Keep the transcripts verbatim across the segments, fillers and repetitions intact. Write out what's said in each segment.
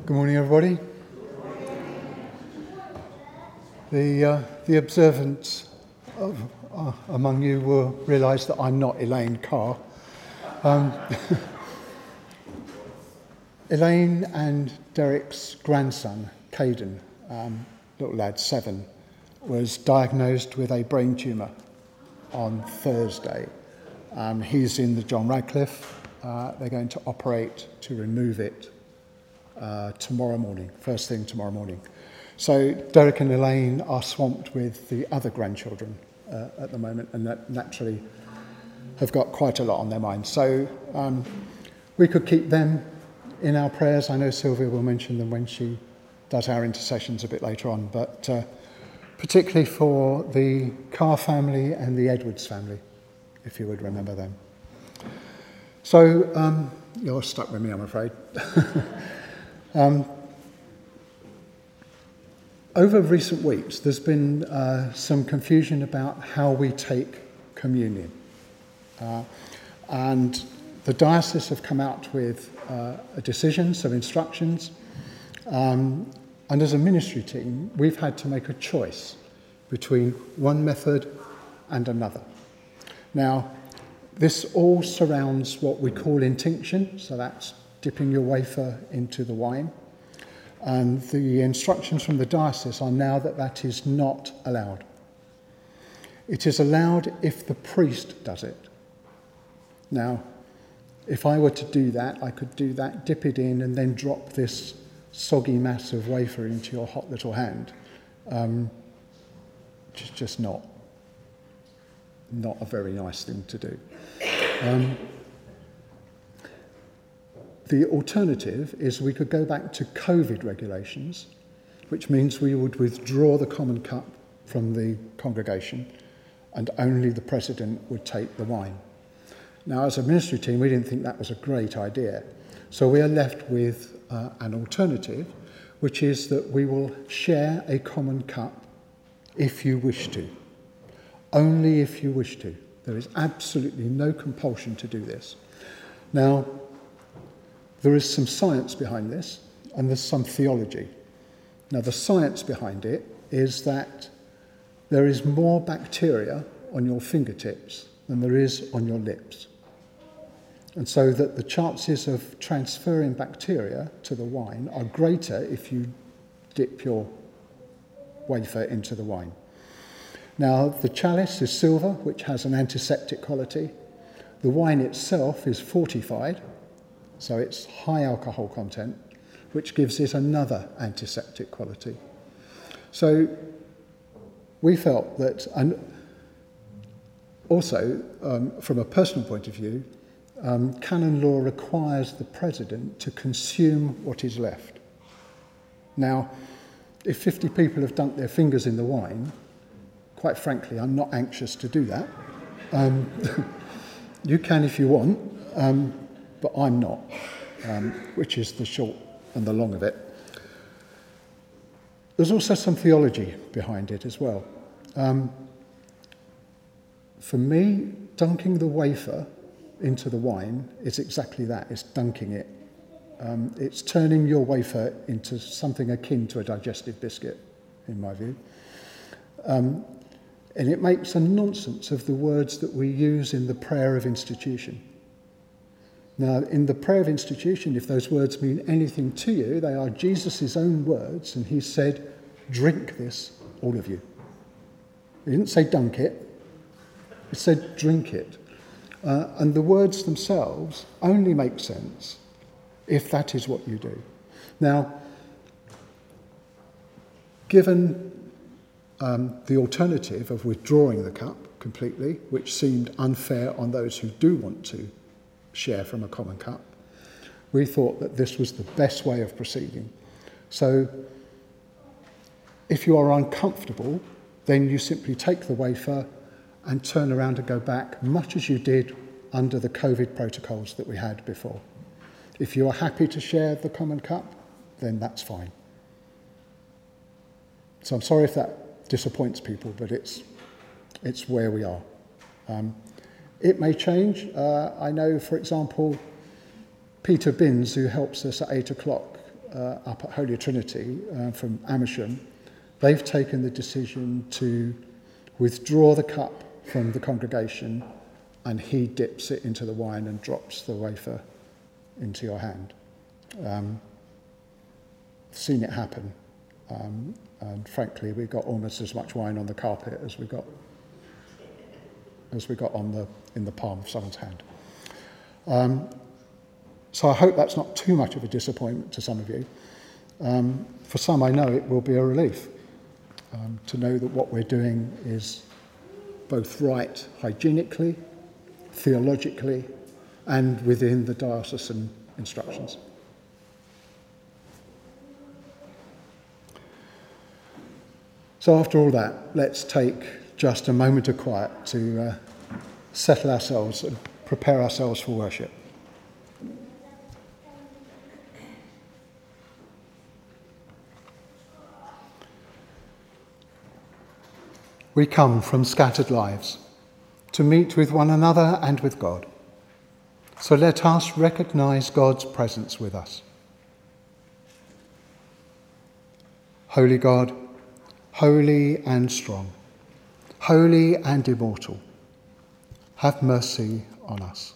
Good morning, everybody. The uh, the observant of, uh, among you will realise that I'm not Elaine Carr. Um, Elaine and Derek's grandson, Caden, um, little lad, seven, was diagnosed with a brain tumour on Thursday. Um, he's in the John Radcliffe. Uh, they're going to operate to remove it uh, tomorrow morning, first thing tomorrow morning. So Derek and Elaine are swamped with the other grandchildren uh, at the moment, and that naturally have got quite a lot on their minds. So um, we could keep them in our prayers. I know Sylvia will mention them when she does our intercessions a bit later on, but uh, particularly for the Carr family and the Edwards family, if you would remember them. So um, you're stuck with me, I'm afraid. um, over recent weeks, there's been uh, some confusion about how we take communion. Uh, and the diocese have come out with uh, a decision, some instructions. Um, and as a ministry team, we've had to make a choice between one method and another. Now, this all surrounds what we call intinction, so that's dipping your wafer into the wine. And the instructions from the diocese are now that that is not allowed. It is allowed if the priest does it. Now, if I were to do that, I could do that, dip it in, and then drop this soggy mass of wafer into your hot little hand. Um, which is just not, not a very nice thing to do. Um, the alternative is we could go back to COVID regulations, which means we would withdraw the common cup from the congregation and only the president would take the wine. Now, as a ministry team, we didn't think that was a great idea. So we are left with uh, an alternative, which is that we will share a common cup if you wish to. Only if you wish to. There is absolutely no compulsion to do this. Now, there is some science behind this, and there's some theology. Now, the science behind it is that there is more bacteria on your fingertips than there is on your lips. And so that the chances of transferring bacteria to the wine are greater if you dip your wafer into the wine. Now, the chalice is silver, which has an antiseptic quality. The wine itself is fortified, so it's high alcohol content, which gives it another antiseptic quality. So we felt that, and also um, from a personal point of view, um, canon law requires the president to consume what is left. Now, if fifty people have dunked their fingers in the wine, quite frankly, I'm not anxious to do that. Um, you can if you want, um, but I'm not, um, which is the short and the long of it. There's also some theology behind it as well. Um, for me, dunking the wafer into the wine is exactly that, it's dunking it. Um, it's turning your wafer into something akin to a digestive biscuit, in my view. Um, and it makes a nonsense of the words that we use in the prayer of institution. Now, in the prayer of institution, if those words mean anything to you, they are Jesus' own words, and he said, drink this, all of you. He didn't say dunk it, he said drink it. Uh, and the words themselves only make sense if that is what you do. Now, given um, the alternative of withdrawing the cup completely, which seemed unfair on those who do want to share from a common cup, we thought that this was the best way of proceeding. So if you are uncomfortable, then you simply take the wafer and turn around and go back, much as you did under the COVID protocols that we had before. If you are happy to share the common cup, then that's fine. So I'm sorry if that disappoints people, but it's it's where we are. Um, it may change. Uh, I know, for example, Peter Binns, who helps us at eight o'clock, uh, up at Holy Trinity uh, from Amersham, they've taken the decision to withdraw the cup from the congregation, and he dips it into the wine and drops the wafer into your hand. Um, seen it happen, um, and frankly, we got almost as much wine on the carpet as we got as we got on the in the palm of someone's hand. Um, so I hope that's not too much of a disappointment to some of you. Um, for some, I know it will be a relief um, to know that what we're doing is both right hygienically, theologically, and within the diocesan instructions. So after all that, let's take just a moment of quiet to uh, settle ourselves and prepare ourselves for worship. We come from scattered lives to meet with one another and with God. So let us recognise God's presence with us. Holy God, holy and strong, holy and immortal, have mercy on us.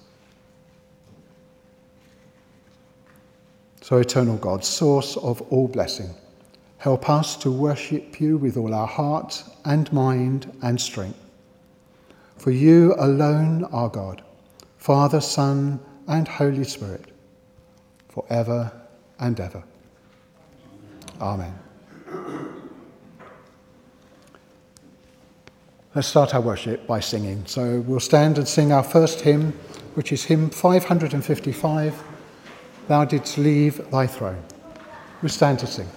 So, eternal God, source of all blessing, help us to worship you with all our heart and mind and strength. For you alone are God, Father, Son, and Holy Spirit, forever and ever. Amen. Let's start our worship by singing. So we'll stand and sing our first hymn, which is hymn five hundred fifty-five, Thou Didst Leave Thy Throne. We'll stand to sing.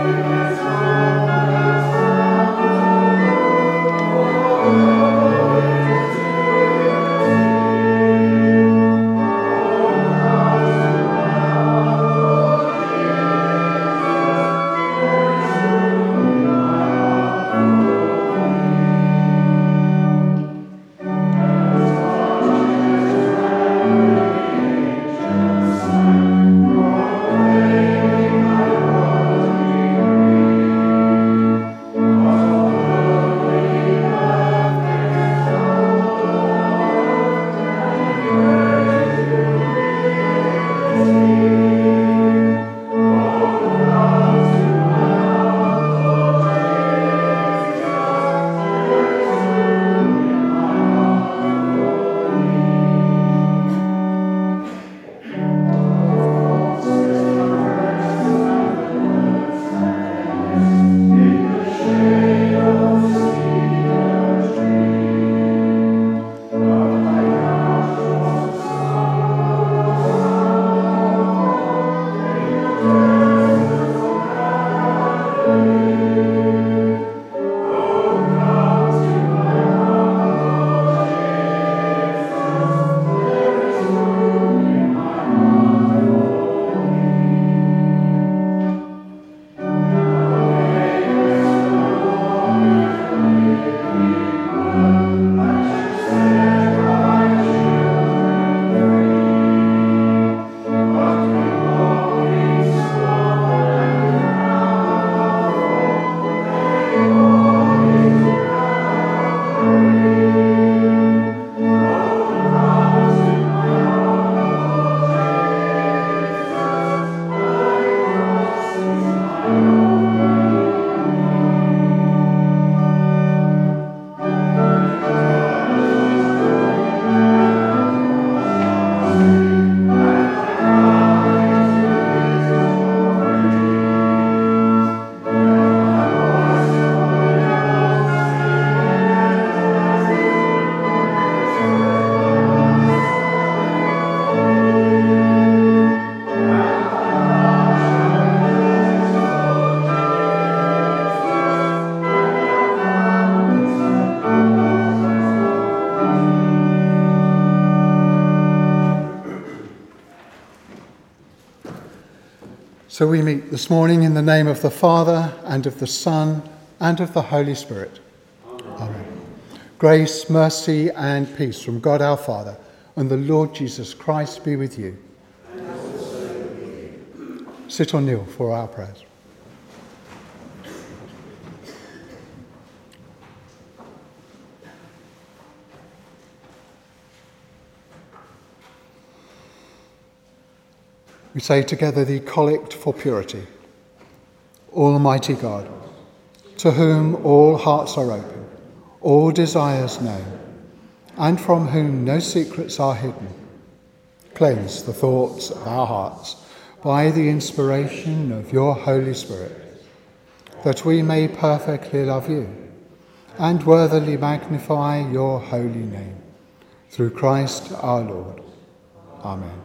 Oh So we meet this morning in the name of the Father, and of the Son, and of the Holy Spirit. Amen. Amen. Grace, mercy, and peace from God our Father and the Lord Jesus Christ be with you. And also with you. Sit or kneel for our prayers. We say together the Collect for Purity. Almighty God, to whom all hearts are open, all desires known, and from whom no secrets are hidden, cleanse the thoughts of our hearts by the inspiration of your Holy Spirit, that we may perfectly love you and worthily magnify your holy name. Through Christ our Lord. Amen.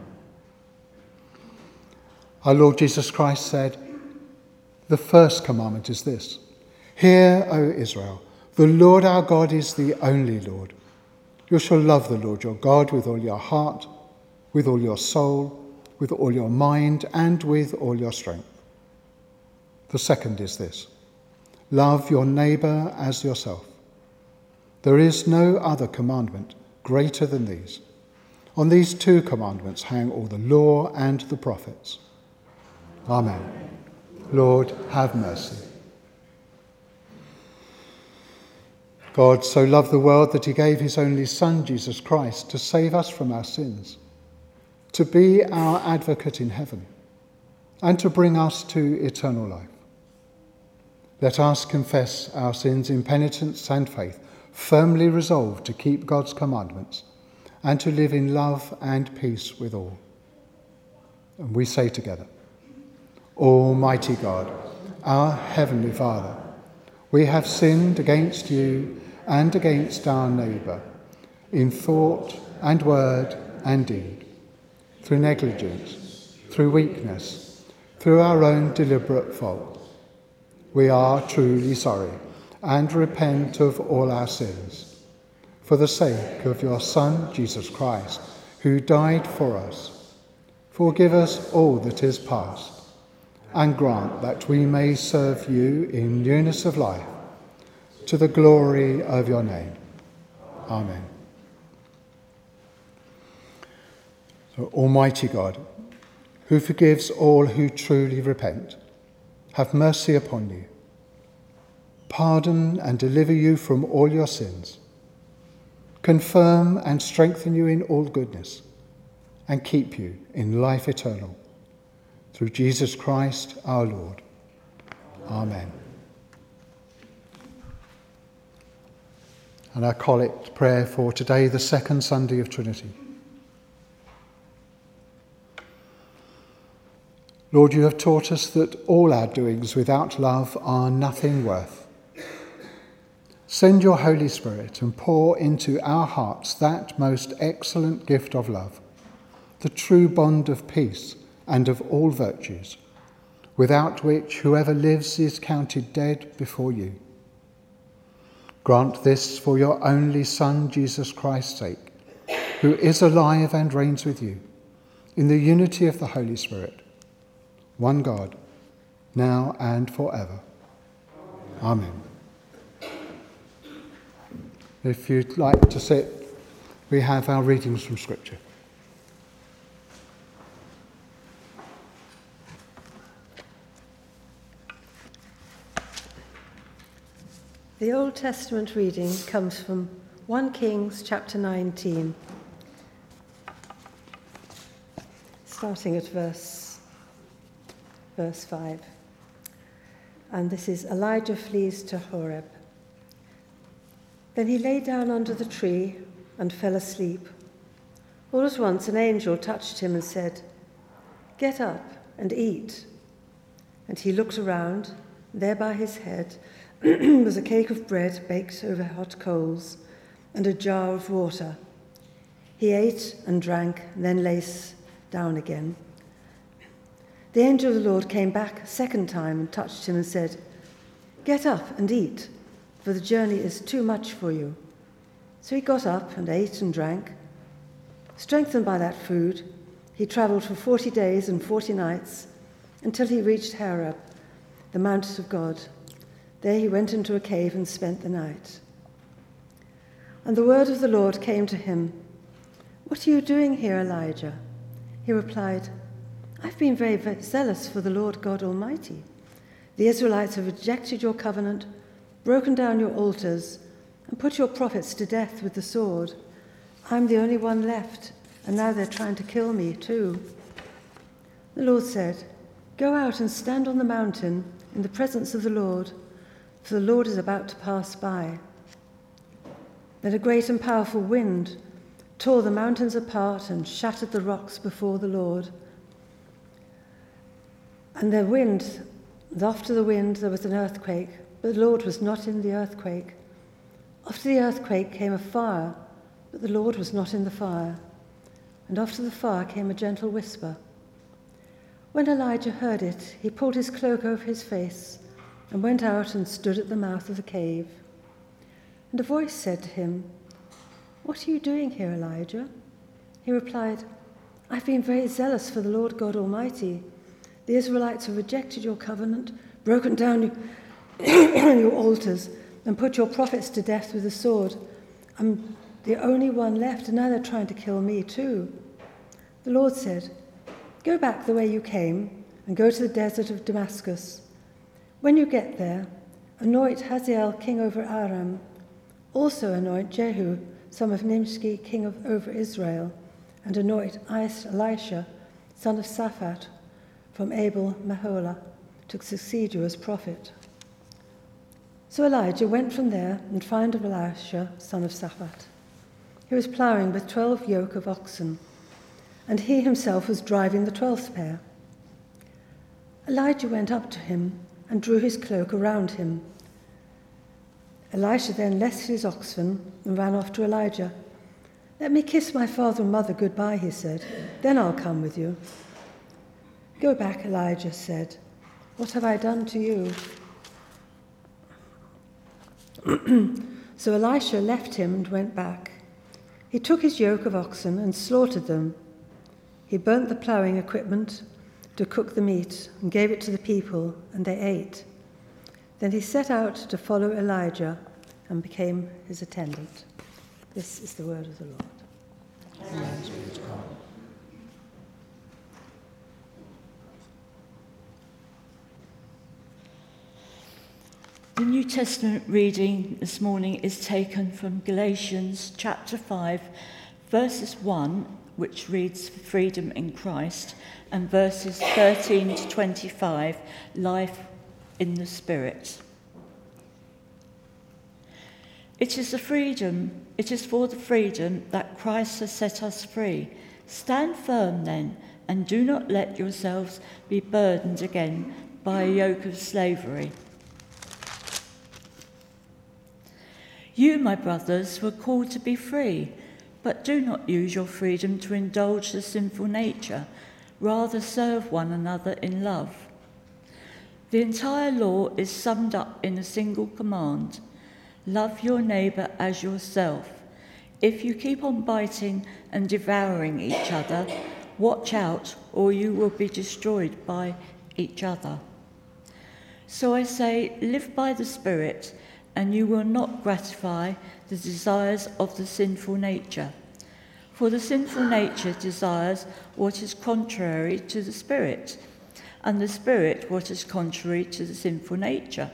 Our Lord Jesus Christ said, "The first commandment is this: Hear, O Israel, the Lord our God is the only Lord. You shall love the Lord your God with all your heart, with all your soul, with all your mind, and with all your strength. The second is this: love your neighbour as yourself. There is no other commandment greater than these. On these two commandments hang all the law and the prophets." Amen. Lord, have mercy. God so loved the world that he gave his only Son, Jesus Christ, to save us from our sins, to be our advocate in heaven, and to bring us to eternal life. Let us confess our sins in penitence and faith, firmly resolved to keep God's commandments and to live in love and peace with all. And we say together, Almighty God, our Heavenly Father, we have sinned against you and against our neighbour, in thought and word and deed, through negligence, through weakness, through our own deliberate fault. We are truly sorry and repent of all our sins. For the sake of your Son, Jesus Christ, who died for us, forgive us all that is past, and grant that we may serve you in newness of life, to the glory of your name. Amen. So, Almighty God, who forgives all who truly repent, have mercy upon you, pardon and deliver you from all your sins, confirm and strengthen you in all goodness, and keep you in life eternal. Through Jesus Christ our Lord. Amen. And our collect prayer for today, the second Sunday of Trinity. Lord, you have taught us that all our doings without love are nothing worth. Send your Holy Spirit and pour into our hearts that most excellent gift of love, the true bond of peace and of all virtues, without which whoever lives is counted dead before you. Grant this for your only Son, Jesus Christ's sake, who is alive and reigns with you, in the unity of the Holy Spirit, one God, now and forever. Amen. If you'd like to sit, we have our readings from Scripture. The Old Testament reading comes from First Kings chapter nineteen, starting at verse, verse five. And this is Elijah flees to Horeb. Then he lay down under the tree and fell asleep. All at once an angel touched him and said, "Get up and eat." And he looked around. There by his head was a cake of bread baked over hot coals and a jar of water. He ate and drank, then lay down again. The angel of the Lord came back a second time and touched him and said, "Get up and eat, for the journey is too much for you." So he got up and ate and drank. Strengthened by that food, he travelled for forty days and forty nights until he reached Horeb, the mountain of God. There he went into a cave and spent the night. And the word of the Lord came to him, "What are you doing here, Elijah?" He replied, "I've been very, very zealous for the Lord God Almighty. The Israelites have rejected your covenant, broken down your altars, and put your prophets to death with the sword. I'm the only one left, and now they're trying to kill me too." The Lord said, "Go out and stand on the mountain in the presence of the Lord, for the Lord is about to pass by." Then a great and powerful wind tore the mountains apart and shattered the rocks before the Lord. And the wind, and after the wind there was an earthquake, but the Lord was not in the earthquake. After the earthquake came a fire, but the Lord was not in the fire. And after the fire came a gentle whisper. When Elijah heard it, he pulled his cloak over his face and went out and stood at the mouth of the cave. And a voice said to him, "What are you doing here, Elijah?" He replied, "I've been very zealous for the Lord God Almighty. The Israelites have rejected your covenant, broken down your, your altars, and put your prophets to death with the sword. I'm the only one left, and now they're trying to kill me too." The Lord said, "Go back the way you came and go to the desert of Damascus. When you get there, anoint Hazael king over Aram. Also anoint Jehu, son of Nimshi, king of over Israel, and anoint Elisha, son of Shaphat, from Abel Meholah, to succeed you as prophet." So Elijah went from there and found Elisha, son of Shaphat. He was ploughing with twelve yoke of oxen, and he himself was driving the twelfth pair. Elijah went up to him and drew his cloak around him. Elisha then left his oxen and ran off to Elijah. "Let me kiss my father and mother goodbye," he said. "Then I'll come with you." "Go back," Elijah said. "What have I done to you?" So Elisha left him and went back. He took his yoke of oxen and slaughtered them. He burnt the ploughing equipment to cook the meat and gave it to the people, and they ate. Then he set out to follow Elijah and became his attendant. This is the word of the Lord. Thanks be to God. The New Testament reading this morning is taken from Galatians chapter five, verses one, which reads freedom in Christ, and verses thirteen to twenty-five, life in the Spirit. It is the freedom, it is for the freedom that Christ has set us free. Stand firm then, and do not let yourselves be burdened again by a yoke of slavery. You, my brothers, were called to be free, but do not use your freedom to indulge the sinful nature. Rather serve one another in love. The entire law is summed up in a single command: love your neighbour as yourself. If you keep on biting and devouring each other, watch out, or you will be destroyed by each other. So I say, live by the Spirit, and you will not gratify the desires of the sinful nature. For the sinful nature desires what is contrary to the Spirit, and the Spirit what is contrary to the sinful nature.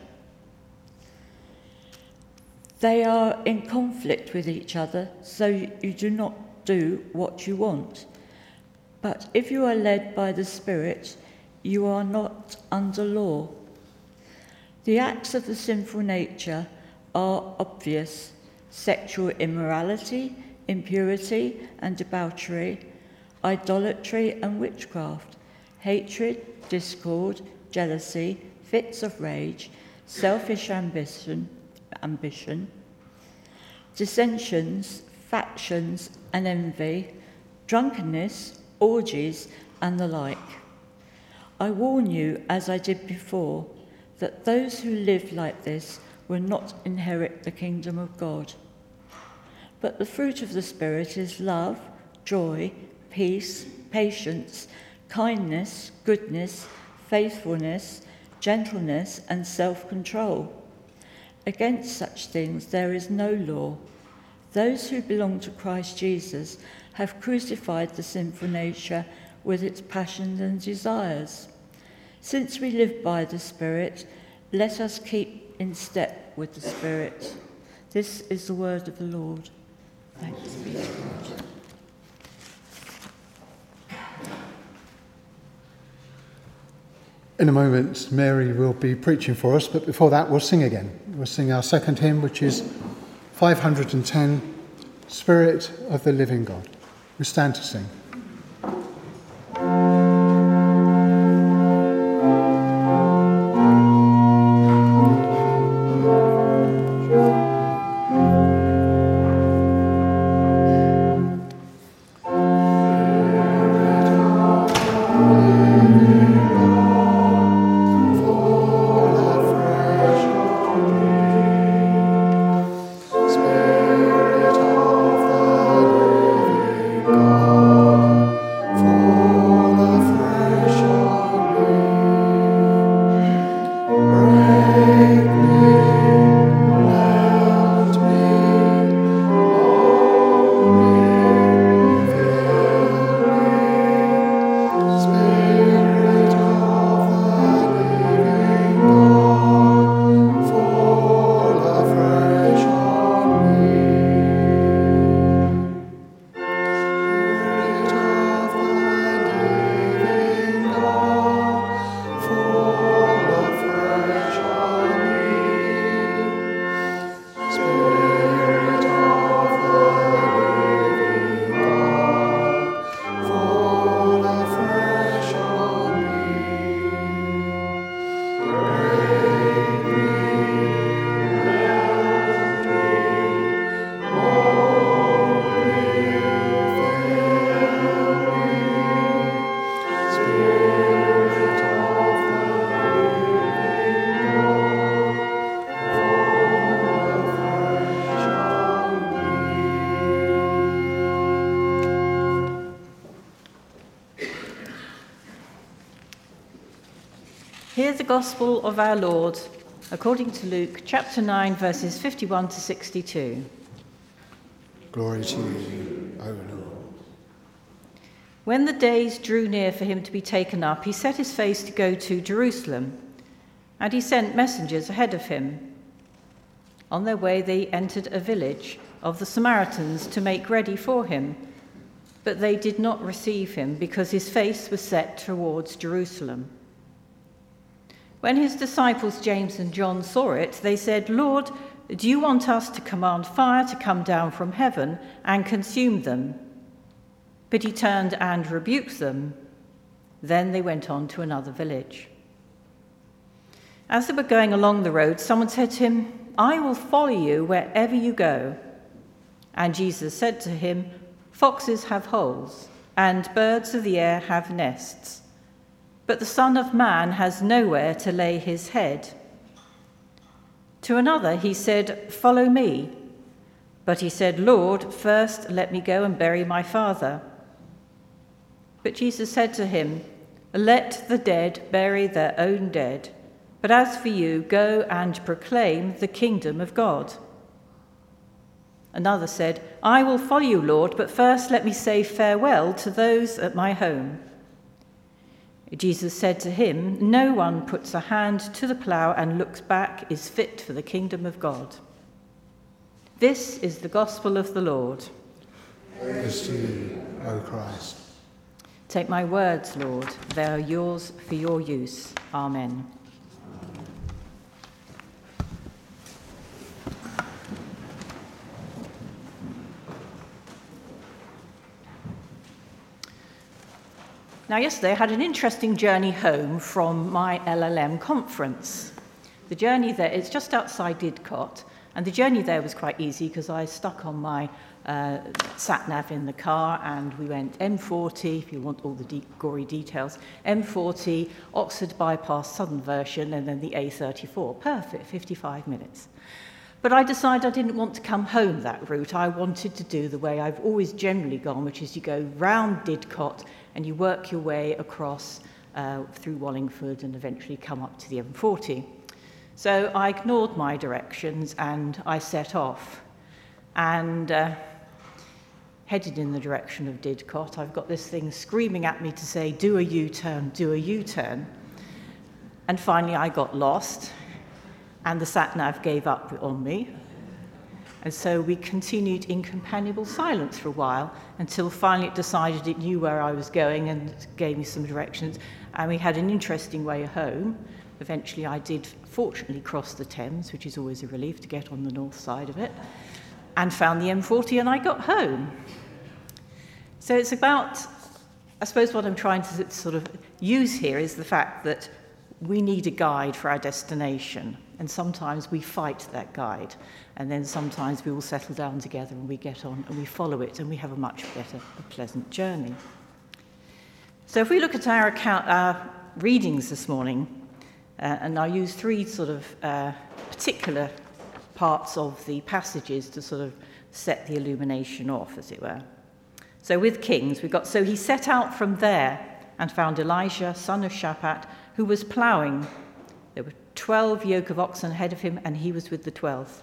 They are in conflict with each other, so you do not do what you want. But if you are led by the Spirit, you are not under law. The acts of the sinful nature are obvious: sexual immorality, impurity and debauchery, idolatry and witchcraft, hatred, discord, jealousy, fits of rage, selfish ambition, ambition, dissensions, factions and envy, drunkenness, orgies and the like. I warn you, as I did before, that those who live like this will not inherit the kingdom of God. But the fruit of the Spirit is love, joy, peace, patience, kindness, goodness, faithfulness, gentleness, and self-control. Against such things there is no law. Those who belong to Christ Jesus have crucified the sinful nature with its passions and desires. Since we live by the Spirit, let us keep in step with the Spirit. This is the word of the Lord. Thanks be to God. In a moment, Mary will be preaching for us, but before that, we'll sing again. We'll sing our second hymn, which is five hundred ten, Spirit of the Living God. We stand to sing. Hear the gospel of our Lord, according to Luke, chapter nine, verses fifty-one to sixty-two. Glory to you, O Lord. When the days drew near for him to be taken up, he set his face to go to Jerusalem, and he sent messengers ahead of him. On their way, they entered a village of the Samaritans to make ready for him, but they did not receive him because his face was set towards Jerusalem. When his disciples James and John saw it, they said, "Lord, do you want us to command fire to come down from heaven and consume them?" But he turned and rebuked them. Then they went on to another village. As they were going along the road, someone said to him, "I will follow you wherever you go." And Jesus said to him, "Foxes have holes, and birds of the air have nests, but the Son of Man has nowhere to lay his head." To another he said, "Follow me." But he said, "Lord, first let me go and bury my father." But Jesus said to him, "Let the dead bury their own dead, but as for you, go and proclaim the kingdom of God." Another said, "I will follow you, Lord, but first let me say farewell to those at my home." Jesus said to him, "No one puts a hand to the plough and looks back is fit for the kingdom of God." This is the gospel of the Lord. Praise to you, O Christ. Take my words, Lord. They are yours for your use. Amen. Now, yesterday I had an interesting journey home from my L L M conference. The journey there, it's just outside Didcot, and the journey there was quite easy because I stuck on my uh, sat-nav in the car, and we went M forty, if you want all the de- gory details, M forty, Oxford Bypass Southern version, and then the A thirty-four. Perfect, fifty-five minutes. But I decided I didn't want to come home that route. I wanted to do the way I've always generally gone, which is you go round Didcot and you work your way across uh, through Wallingford and eventually come up to the M forty. So I ignored my directions and I set off and uh, headed in the direction of Didcot. I've got this thing screaming at me to say, do a U-turn, do a U-turn. And finally I got lost and the sat-nav gave up on me. And so we continued in companionable silence for a while until finally it decided it knew where I was going and gave me some directions. And we had an interesting way home. Eventually I did, fortunately, cross the Thames, which is always a relief to get on the north side of it, and found the M forty and I got home. So it's about, I suppose what I'm trying to sort of use here is the fact that we need a guide for our destination. And sometimes we fight that guide. And then sometimes we all settle down together and we get on and we follow it and we have a much better, a pleasant journey. So if we look at our account, our readings this morning, uh, and I'll use three sort of uh, particular parts of the passages to sort of set the illumination off, as it were. So with Kings, we've got, so he set out from there and found Elijah, son of Shaphat, who was ploughing. There were twelve yoke of oxen ahead of him, and he was with the twelfth.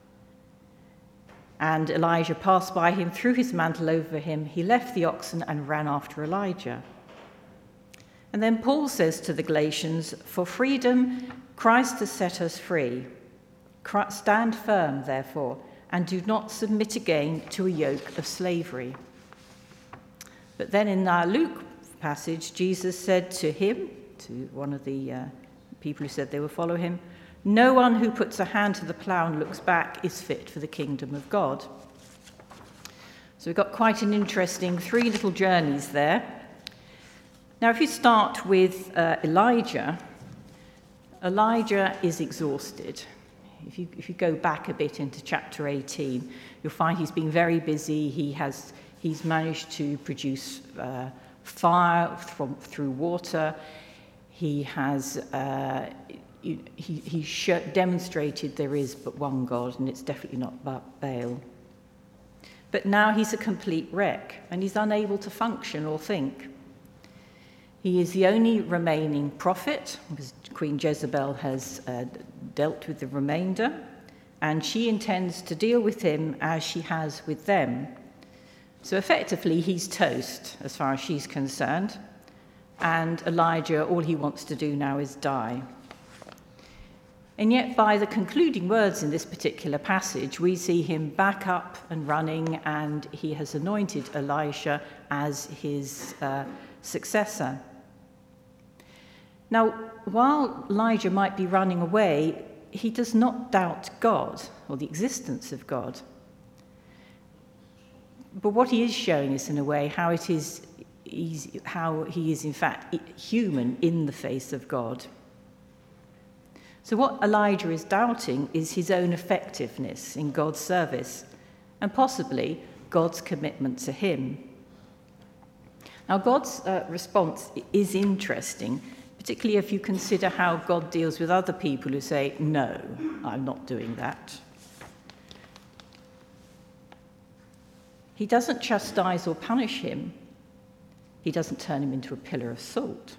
And Elijah passed by him, threw his mantle over him. He left the oxen and ran after Elijah. And then Paul says to the Galatians, for freedom, Christ has set us free. Stand firm, therefore, and do not submit again to a yoke of slavery. But then in our Luke passage, Jesus said to him, to one of the uh, people who said they would follow him, no one who puts a hand to the plough and looks back is fit for the kingdom of God. So we've got quite an interesting three little journeys there. Now, if you start with uh, Elijah, Elijah is exhausted. If you, if you go back a bit into chapter eighteen, you'll find he's been very busy. He has, he's managed to produce uh, fire from, through water. He has uh, he, he sh- demonstrated there is but one God, and it's definitely not Baal. But now he's a complete wreck, and he's unable to function or think. He is the only remaining prophet, because Queen Jezebel has uh, dealt with the remainder, and she intends to deal with him as she has with them. So effectively, he's toast as far as she's concerned. And Elijah, all he wants to do now is die. And yet, by the concluding words in this particular passage, we see him back up and running, and he has anointed Elisha as his uh, successor. Now, while Elijah might be running away, he does not doubt God or the existence of God. But what he is showing us, in a way, how it is He's, how he is, in fact, human in the face of God. So what Elijah is doubting is his own effectiveness in God's service, and possibly God's commitment to him. Now, God's uh, response is interesting, particularly if you consider how God deals with other people who say, no, I'm not doing that. He doesn't chastise or punish him. He doesn't turn him into a pillar of salt.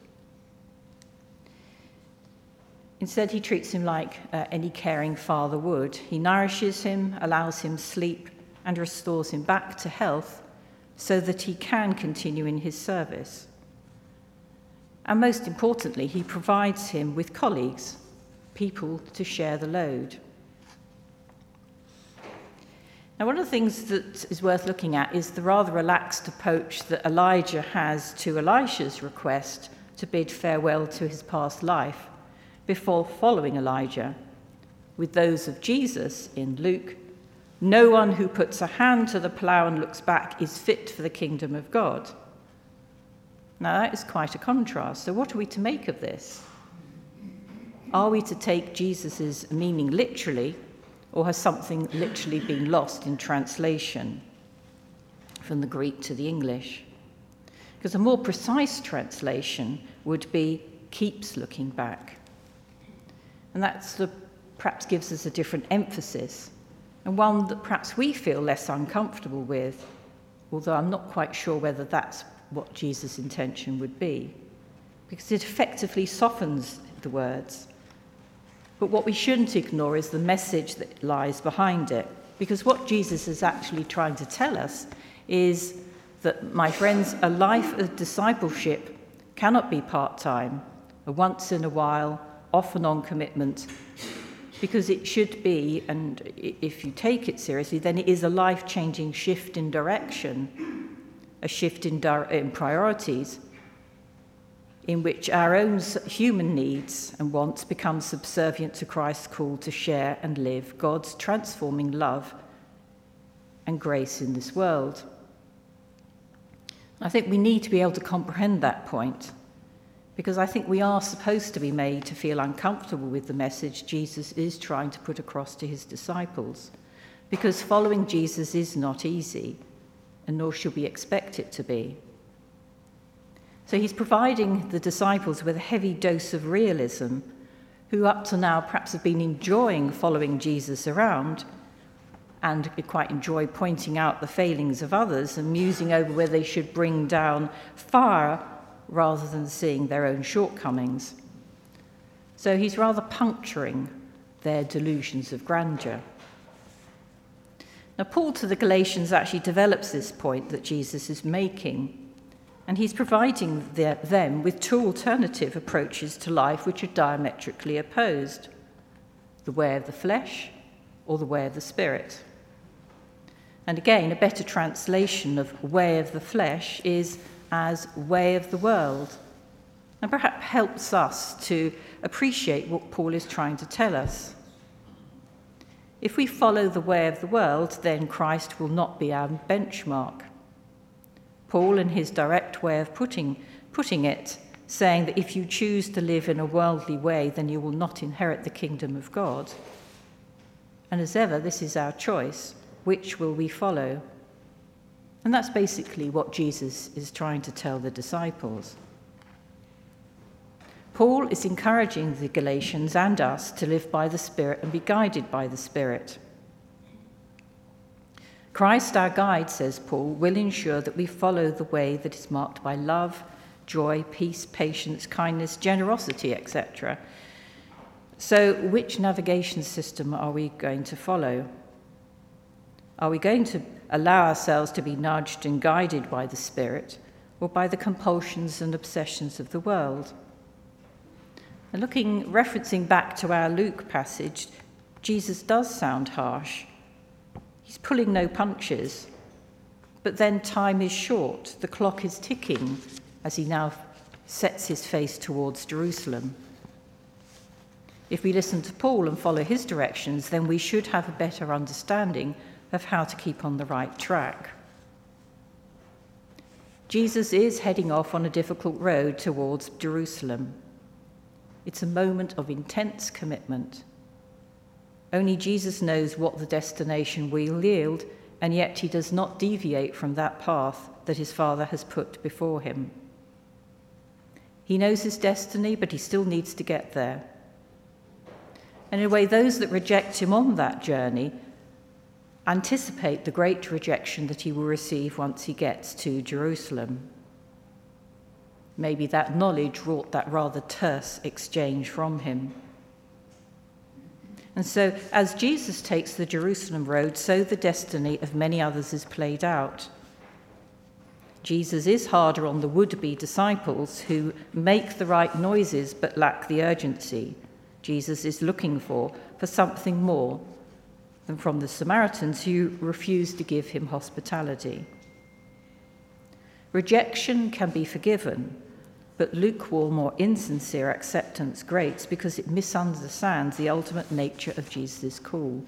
Instead, he treats him like uh, any caring father would. He nourishes him, allows him sleep, and restores him back to health so that he can continue in his service. And most importantly, he provides him with colleagues, people to share the load. Now, one of the things that is worth looking at is the rather relaxed approach that Elijah has to Elisha's request to bid farewell to his past life before following Elijah. With those of Jesus in Luke, no one who puts a hand to the plough and looks back is fit for the kingdom of God. Now, that is quite a contrast. So what are we to make of this? Are we to take Jesus' meaning literally, or has something literally been lost in translation from the Greek to the English? Because a more precise translation would be keeps looking back. And that sort of perhaps gives us a different emphasis, and one that perhaps we feel less uncomfortable with, although I'm not quite sure whether that's what Jesus' intention would be. because it effectively softens the words. But what we shouldn't ignore is the message that lies behind it, because what Jesus is actually trying to tell us is that, my friends, a life of discipleship cannot be part-time, a once in a while, off and on commitment, because it should be, and if you take it seriously, then it is a life-changing shift in direction, a shift in, di- in priorities, in which our own human needs and wants become subservient to Christ's call to share and live God's transforming love and grace in this world. I think we need to be able to comprehend that point, because I think we are supposed to be made to feel uncomfortable with the message Jesus is trying to put across to his disciples, because following Jesus is not easy, and nor should we expect it to be. So he's providing the disciples with a heavy dose of realism, who up to now perhaps have been enjoying following Jesus around and quite enjoy pointing out the failings of others and musing over where they should bring down fire rather than seeing their own shortcomings. So he's rather puncturing their delusions of grandeur. Now, Paul to the Galatians actually develops this point that Jesus is making, and he's providing the, them with two alternative approaches to life which are diametrically opposed: the way of the flesh or the way of the spirit. And again, a better translation of way of the flesh is as way of the world, and perhaps helps us to appreciate what Paul is trying to tell us. If we follow the way of the world, then Christ will not be our benchmark. Paul, in his direct way of putting, putting it, saying that if you choose to live in a worldly way, then you will not inherit the kingdom of God. And as ever, this is our choice. Which will we follow? And that's basically what Jesus is trying to tell the disciples. Paul is encouraging the Galatians and us to live by the Spirit and be guided by the Spirit. Christ, our guide, says Paul, will ensure that we follow the way that is marked by love, joy, peace, patience, kindness, generosity, et cetera. So which navigation system are we going to follow? Are we going to allow ourselves to be nudged and guided by the Spirit, or by the compulsions and obsessions of the world? And looking, referencing back to our Luke passage, Jesus does sound harsh. He's pulling no punches, but then time is short. The clock is ticking as he now sets his face towards Jerusalem. If we listen to Paul and follow his directions, then we should have a better understanding of how to keep on the right track. Jesus is heading off on a difficult road towards Jerusalem. It's a moment of intense commitment. Only Jesus knows what the destination will yield, and yet he does not deviate from that path that his Father has put before him. He knows his destiny, but he still needs to get there. And in a way, those that reject him on that journey anticipate the great rejection that he will receive once he gets to Jerusalem. Maybe that knowledge wrought that rather terse exchange from him. And so, as Jesus takes the Jerusalem road, so the destiny of many others is played out. Jesus is harder on the would-be disciples who make the right noises but lack the urgency. Jesus is looking for, for something more than from the Samaritans who refuse to give him hospitality. Rejection can be forgiven, but lukewarm or insincere acceptance grates because it misunderstands the ultimate nature of Jesus' call.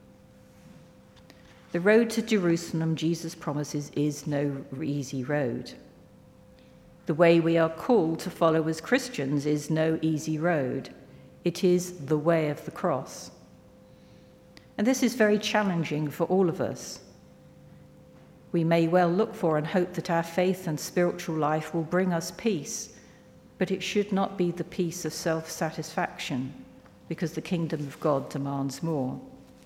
The road to Jerusalem, Jesus promises, is no easy road. The way we are called to follow as Christians is no easy road. It is the way of the cross. And this is very challenging for all of us. We may well look for and hope that our faith and spiritual life will bring us peace, but it should not be the peace of self-satisfaction, because the kingdom of God demands more.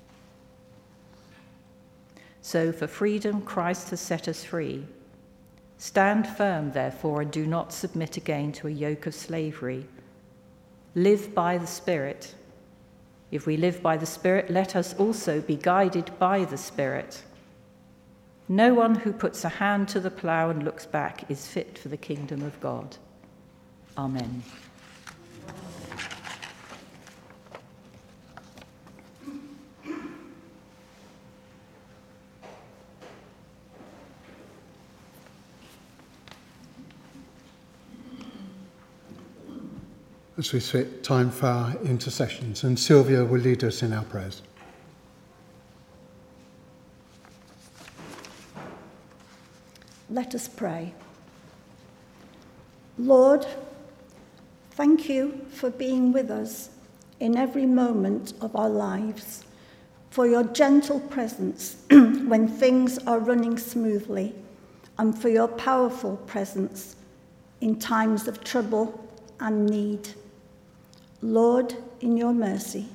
So for freedom, Christ has set us free. Stand firm, therefore, and do not submit again to a yoke of slavery. Live by the Spirit. If we live by the Spirit, let us also be guided by the Spirit. No one who puts a hand to the plough and looks back is fit for the kingdom of God. Amen. As we sit, time for our intercessions, and Sylvia will lead us in our prayers. Let us pray. Lord, thank you for being with us in every moment of our lives, for your gentle presence when things are running smoothly, and for your powerful presence in times of trouble and need. Lord, in your mercy.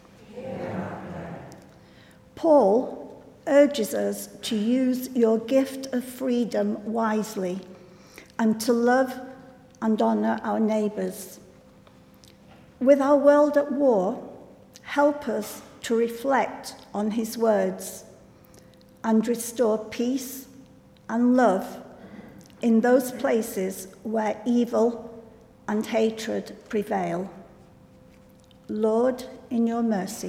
Paul urges us to use your gift of freedom wisely and to love and honour our neighbours. With our world at war, help us to reflect on his words and restore peace and love in those places where evil and hatred prevail. Lord, in your mercy.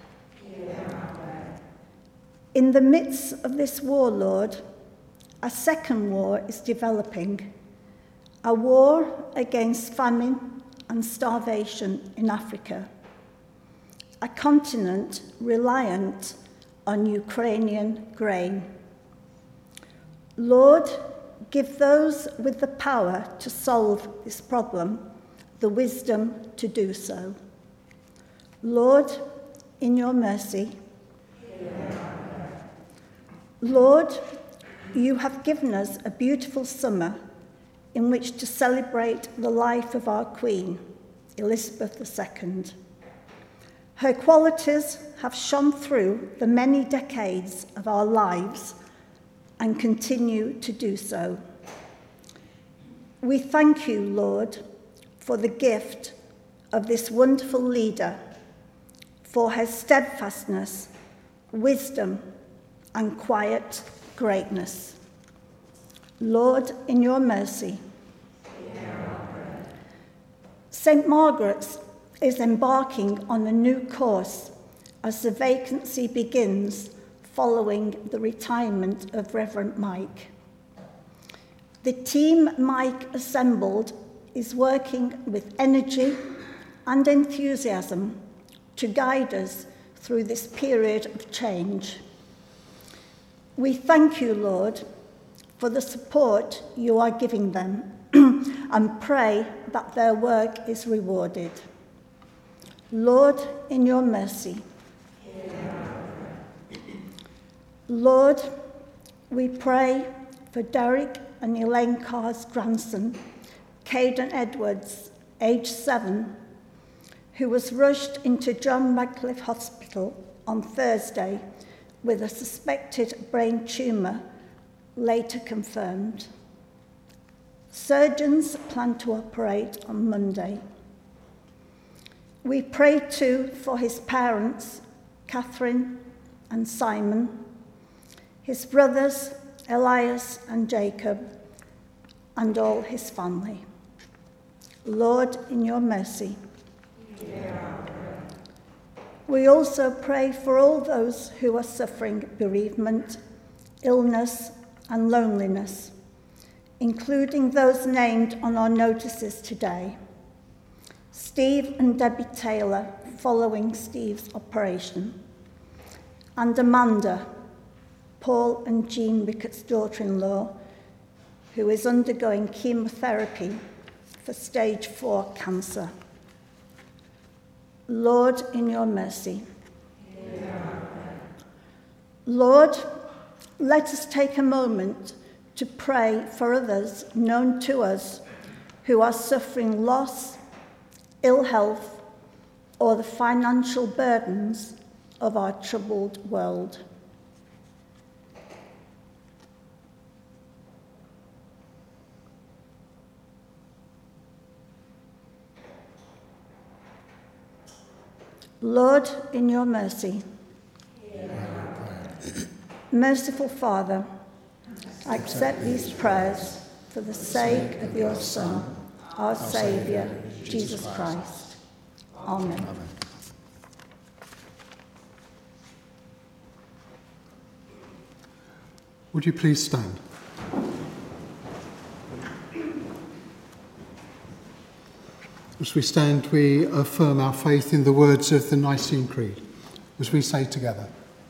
In the midst of this war, Lord, a second war is developing, a war against famine and starvation in Africa, a continent reliant on Ukrainian grain. Lord, give those with the power to solve this problem the wisdom to do so. Lord, in your mercy. Lord, you have given us a beautiful summer in which to celebrate the life of our Queen, Elizabeth the Second. Her qualities have shone through the many decades of our lives and continue to do so. We thank you, Lord, for the gift of this wonderful leader, for her steadfastness, wisdom, and quiet greatness. Lord, in your mercy. Saint Margaret's is embarking on a new course as the vacancy begins following the retirement of Reverend Mike. The team Mike assembled is working with energy and enthusiasm to guide us through this period of change. We thank you, Lord, for the support you are giving them and pray that their work is rewarded. Lord, in your mercy. Lord, we pray for Derek and Elaine Carr's grandson, Caden Edwards, age seven, who was rushed into John Radcliffe Hospital on Thursday with a suspected brain tumour, later confirmed. Surgeons plan to operate on Monday. We pray too for his parents, Catherine and Simon, his brothers, Elias and Jacob, and all his family. Lord, in your mercy. We also pray for all those who are suffering bereavement, illness, and loneliness, including those named on our notices today. Steve and Debbie Taylor, following Steve's operation, and Amanda, Paul and Jean Ricketts' daughter-in-law, who is undergoing chemotherapy for stage four cancer. Lord, in your mercy. Lord, let us take a moment to pray for others known to us who are suffering loss, ill health, or the financial burdens of our troubled world. Lord, in your mercy. Merciful Father, accept these prayers for the sake of your Son, our Saviour, Jesus Christ. Amen. Would you please stand? As we stand, we affirm our faith in the words of the Nicene Creed, as we say together.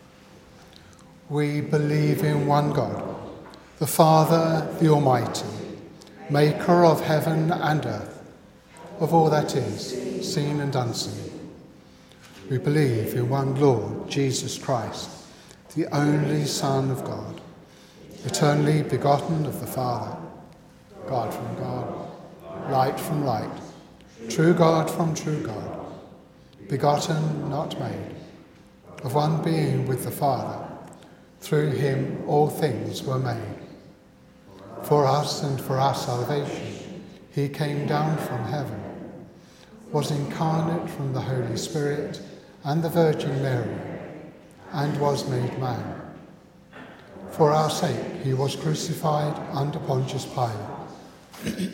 We believe in one God, the Father, the Almighty, maker of heaven and earth, of all that is, seen and unseen. We believe in one Lord, Jesus Christ, the only Son of God, eternally begotten of the Father, God from God, light from light, true God from true God, begotten, not made, of one being with the Father. Through him all things were made. For us and for our salvation, he came down from heaven, was incarnate from the Holy Spirit and the Virgin Mary, and was made man. For our sake he was crucified under Pontius Pilate.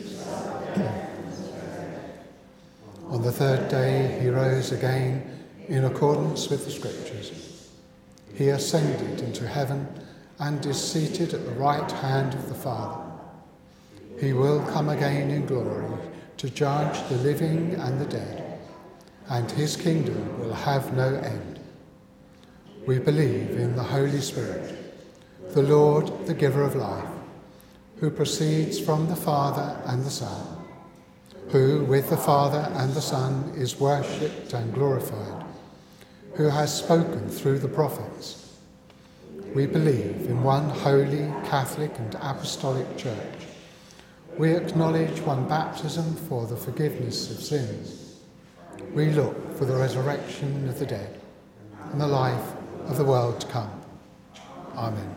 On the third day he rose again in accordance with the Scriptures. He ascended into heaven and is seated at the right hand of the Father. He will come again in glory to judge the living and the dead, and his kingdom will have no end. We believe in the Holy Spirit, the Lord, the giver of life, who proceeds from the Father and the Son, who with the Father and the Son is worshipped and glorified, who has spoken through the prophets. We believe in one holy, Catholic and Apostolic Church. We acknowledge one baptism for the forgiveness of sins. We look for the resurrection of the dead and the life of the world to come. Amen.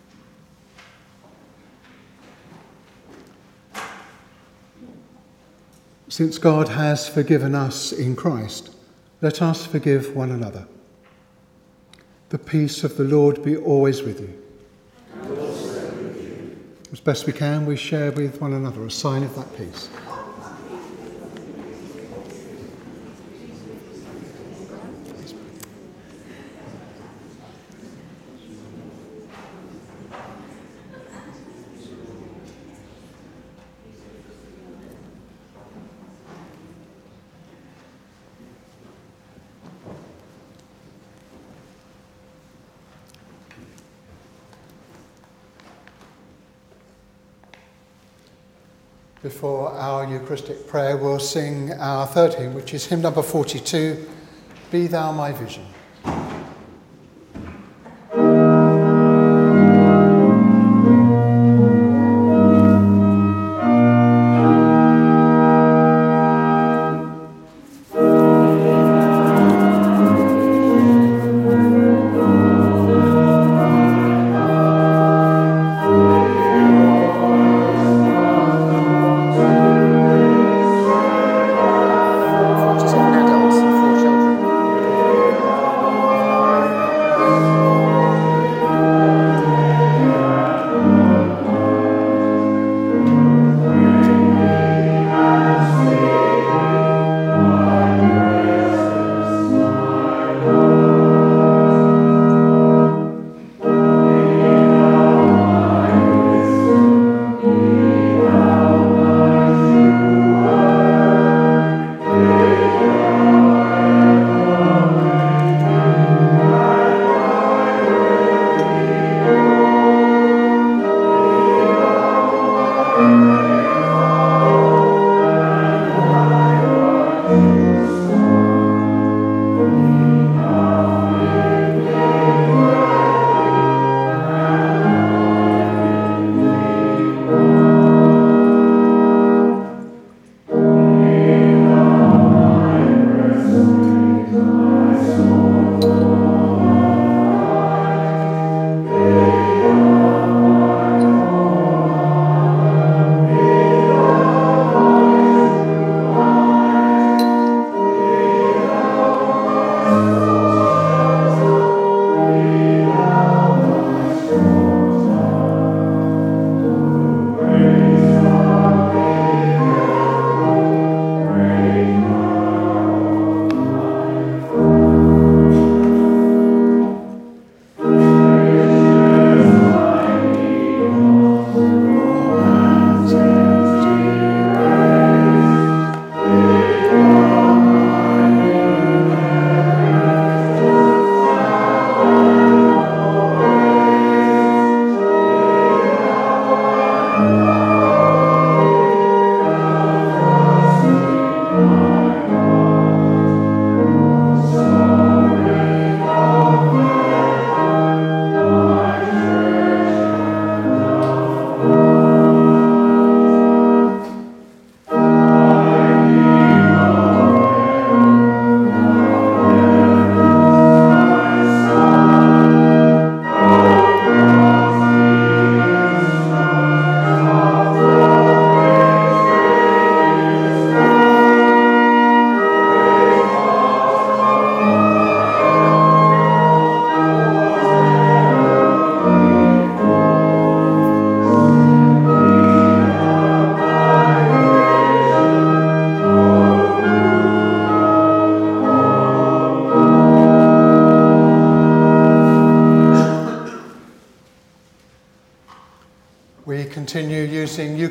Since God has forgiven us in Christ, let us forgive one another. The peace of the Lord be always with you. And also with you. As best we can, we share with one another a sign of that peace. Before our Eucharistic prayer, we'll sing our third hymn, which is hymn number forty-two, Be Thou My Vision. Adults and four children.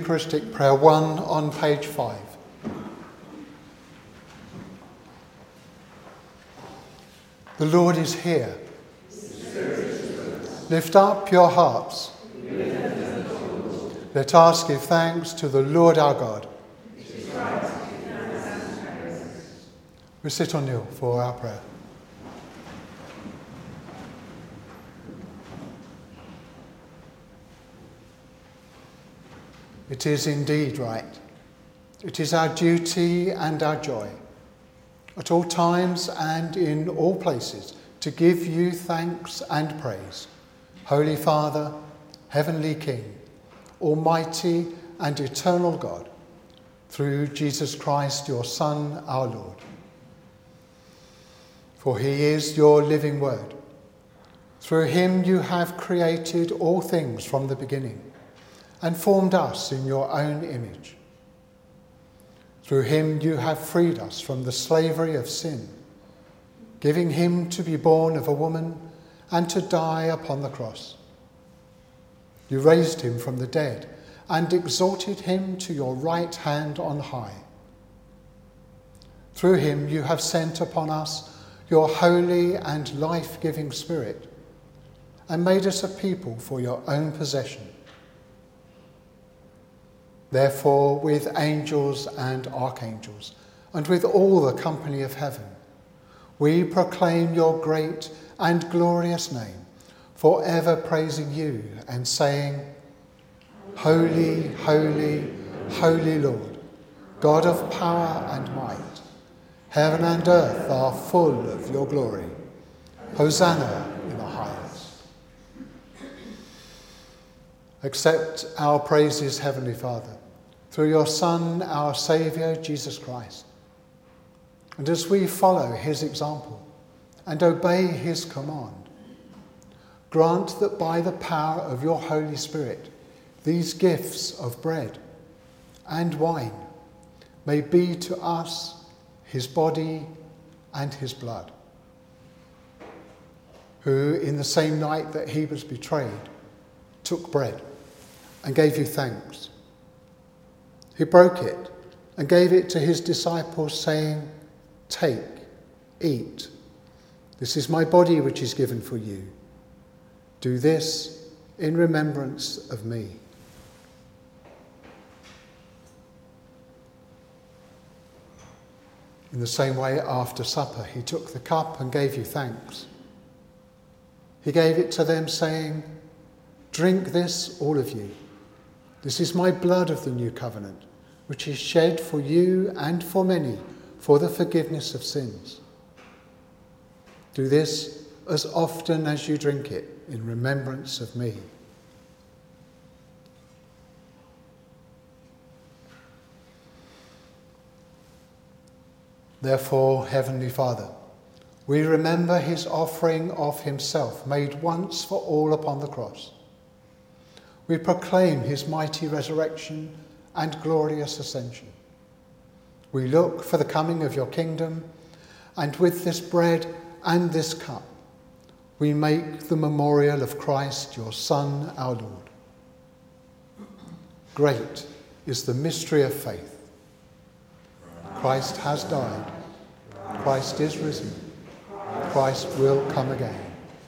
Eucharistic Prayer one on page five. The Lord is here. Lift up your hearts. Let us give thanks to the Lord our God. We sit or kneel for our prayer. It is indeed right. It is our duty and our joy, at all times and in all places, to give you thanks and praise, Holy Father, Heavenly King, Almighty and eternal God, through Jesus Christ, your Son, our Lord. For he is your living word. Through him you have created all things from the beginning, and formed us in your own image. Through him you have freed us from the slavery of sin, giving him to be born of a woman and to die upon the cross. You raised him from the dead and exalted him to your right hand on high. Through him you have sent upon us your holy and life-giving Spirit, and made us a people for your own possession. Therefore, with angels and archangels, and with all the company of heaven, we proclaim your great and glorious name, forever praising you and saying, Holy, holy, holy Lord, God of power and might, heaven and earth are full of your glory. Hosanna in the highest. Accept our praises, Heavenly Father, through your Son, our Saviour, Jesus Christ. And as we follow his example and obey his command, grant that by the power of your Holy Spirit, these gifts of bread and wine may be to us his body and his blood, who in the same night that he was betrayed took bread and gave you thanks. He broke it and gave it to his disciples, saying, Take, eat. This is my body which is given for you. Do this in remembrance of me. In the same way, after supper, he took the cup and gave you thanks. He gave it to them, saying, Drink this, all of you. This is my blood of the new covenant, which is shed for you and for many for the forgiveness of sins. Do this as often as you drink it in remembrance of me. Therefore, Heavenly Father, we remember his offering of himself made once for all upon the cross. We proclaim his mighty resurrection and glorious ascension. We look for the coming of your kingdom, and with this bread and this cup, we make the memorial of Christ, your Son, our Lord. Great is the mystery of faith. Christ has died. Christ is risen. Christ will come again.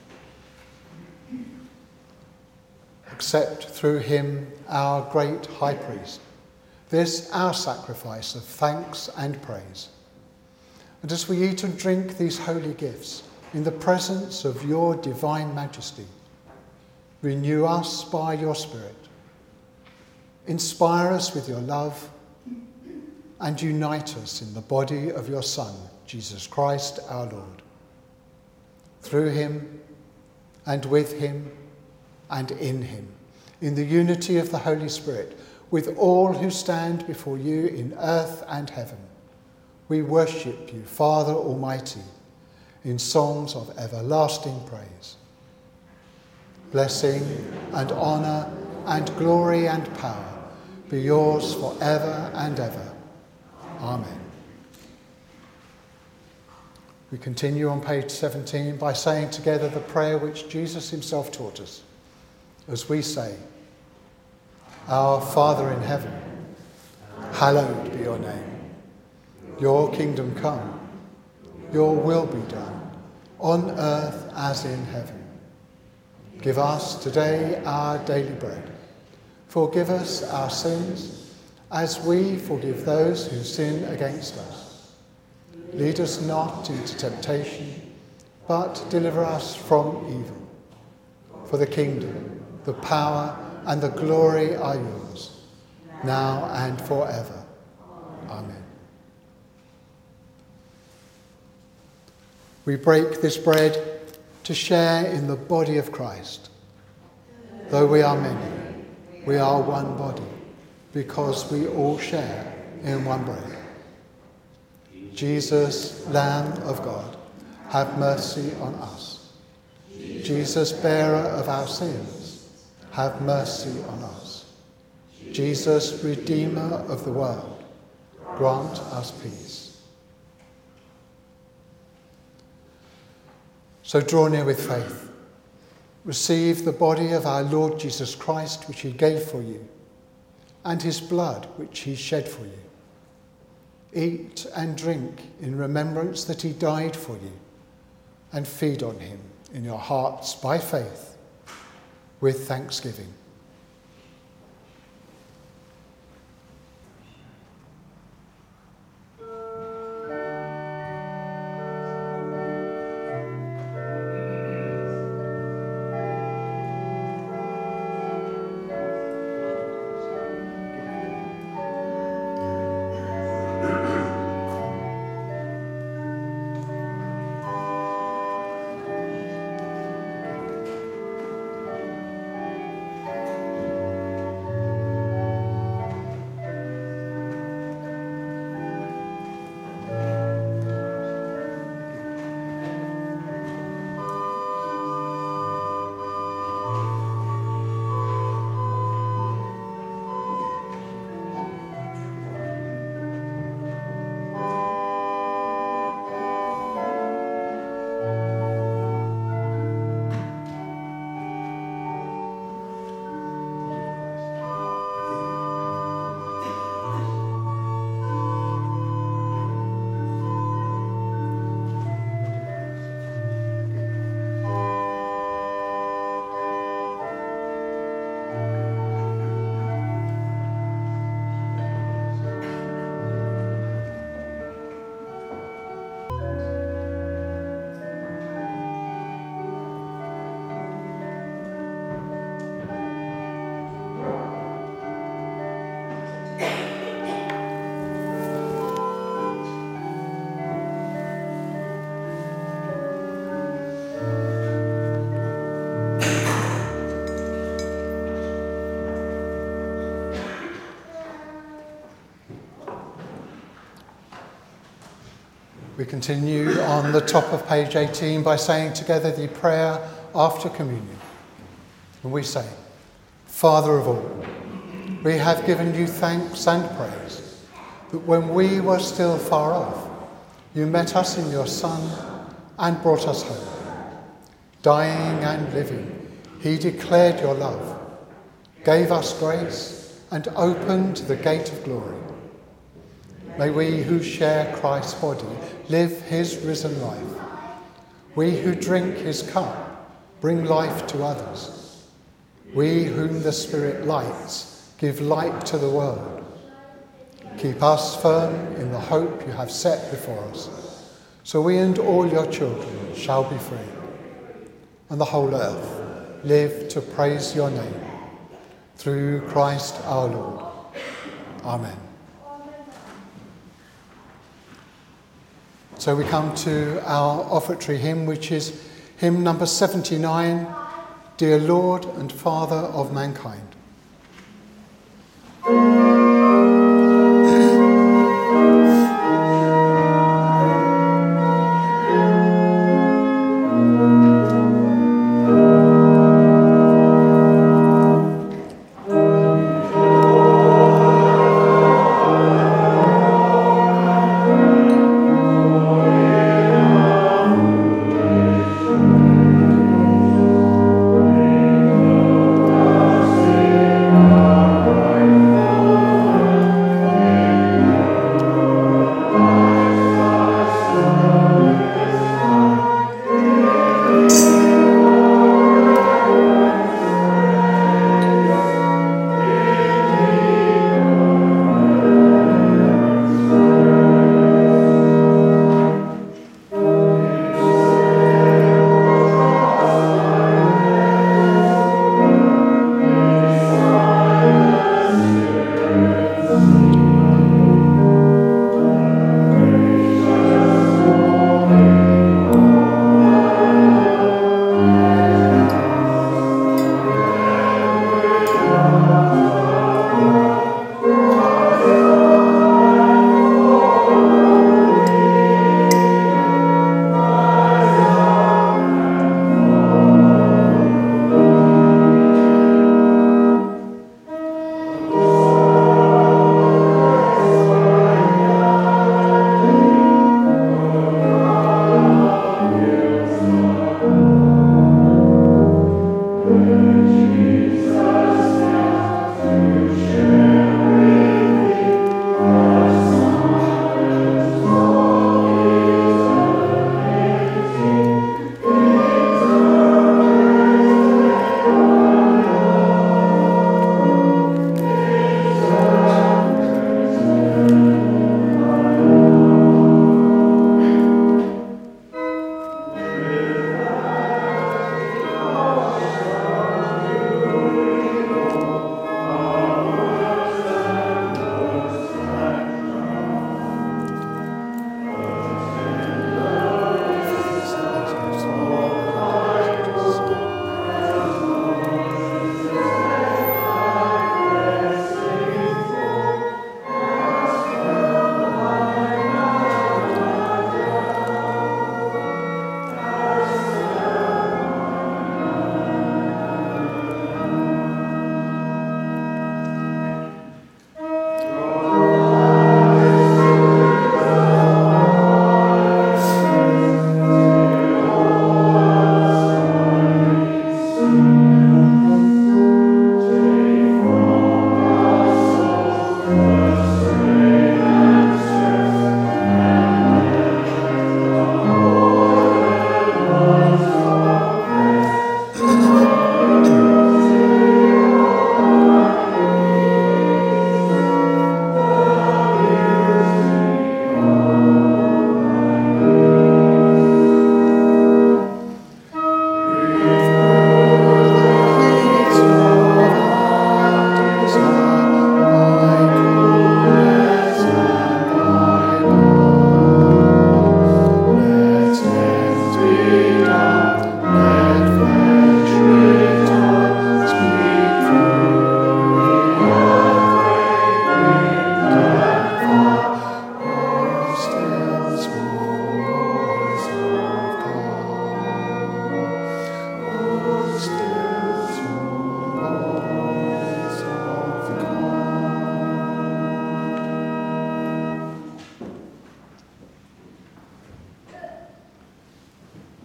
Accept through him, our great high priest, this our sacrifice of thanks and praise. And as we eat and drink these holy gifts in the presence of your divine majesty, renew us by your Spirit. Inspire us with your love and unite us in the body of your Son, Jesus Christ our Lord. Through him and with him and in him, in the unity of the Holy Spirit, with all who stand before you in earth and heaven, we worship you, Father Almighty, in songs of everlasting praise. Blessing and honour and glory and power be yours forever and ever. Amen. We continue on page seventeen by saying together the prayer which Jesus himself taught us, as we say, Our Father in heaven, hallowed be your name. Your kingdom come, your will be done, on earth as in heaven. Give us today our daily bread. Forgive us our sins, as we forgive those who sin against us. Lead us not into temptation, but deliver us from evil. For the kingdom, the power, and the glory are yours, now and forever. Amen. We break this bread to share in the body of Christ. Though we are many, we are one body, because we all share in one bread. Jesus, Lamb of God, have mercy on us. Jesus, bearer of our sins, have mercy on us. Jesus, Redeemer of the world, grant us peace. So draw near with faith. Receive the body of our Lord Jesus Christ, which he gave for you, and his blood, which he shed for you. Eat and drink in remembrance that he died for you, and feed on him in your hearts by faith, with thanksgiving. We continue on the top of page eighteen by saying together the prayer after communion. And we say, Father of all, we have given you thanks and praise that when we were still far off, you met us in your Son and brought us home. Dying and living, he declared your love, gave us grace, and opened the gate of glory. May we who share Christ's body live his risen life. We who drink his cup bring life to others. We whom the Spirit lights give light to the world. Keep us firm in the hope you have set before us, so we and all your children shall be free, and the whole earth live to praise your name. Through Christ our Lord. Amen. So we come to our offertory hymn, which is hymn number seventy-nine, Dear Lord and Father of Mankind. Amen.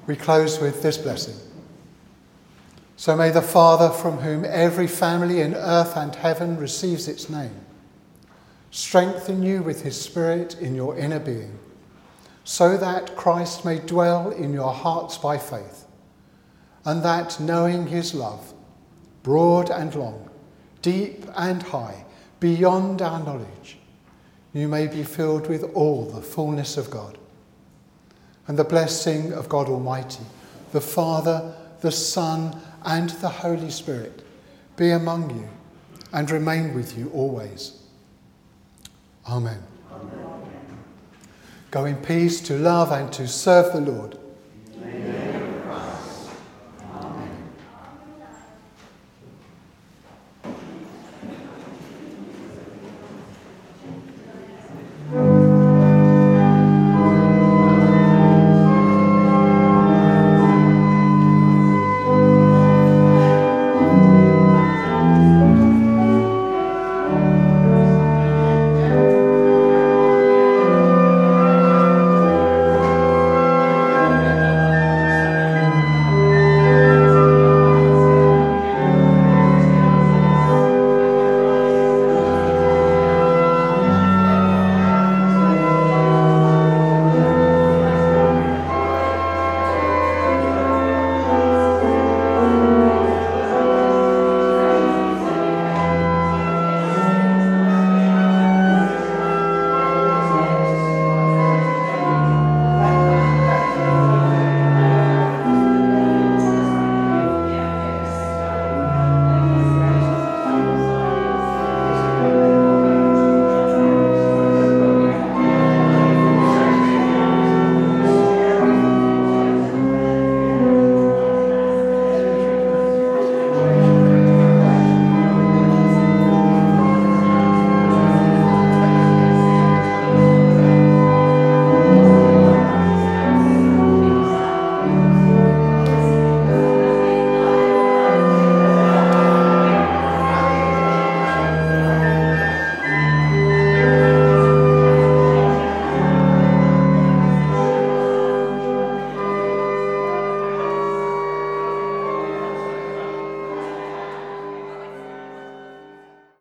We close with this blessing. So may the Father, from whom every family in earth and heaven receives its name, strengthen you with his Spirit in your inner being, so that Christ may dwell in your hearts by faith, and that, knowing his love, broad and long, deep and high, beyond our knowledge, you may be filled with all the fullness of God. And the blessing of God Almighty, the Father, the Son, and the Holy Spirit be among you and remain with you always. Amen. Amen. Go in peace to love and to serve the Lord.